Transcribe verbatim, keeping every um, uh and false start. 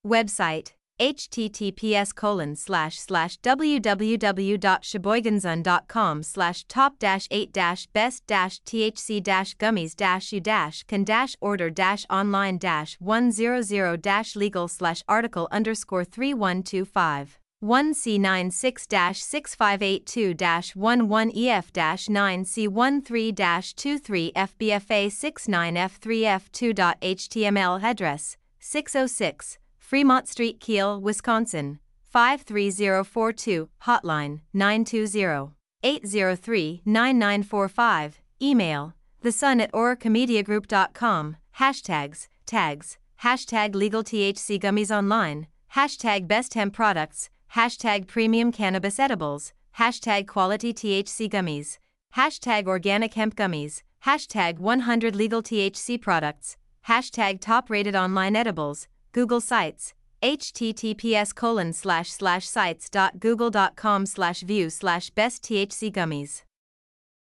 Website: https colon slash slash www.sheboyganzun.com slash top dash eight dash best dash thc dash gummies dash u dash can dash order dash online dash one hundred dash legal slash article underscore three one two five one C nine six dash six five eight two dash one one E F dash nine C one three dash two three F B F A six nine F three F two dot H T M L address six oh six Fremont Street, Kiel, Wisconsin five three zero four two, hotline nine two zero, eight zero three, nine nine four five, email thesun at oricamediagroup dot com, hashtags, tags, hashtag legal T H C gummies online, hashtag best hemp products, hashtag premium cannabis edibles, hashtag quality T H C gummies, hashtag organic hemp gummies, hashtag one hundred legal T H C products, hashtag top rated online edibles, Google Sites, https colon slash slash sites dot google dot com slash view slash best THC gummies.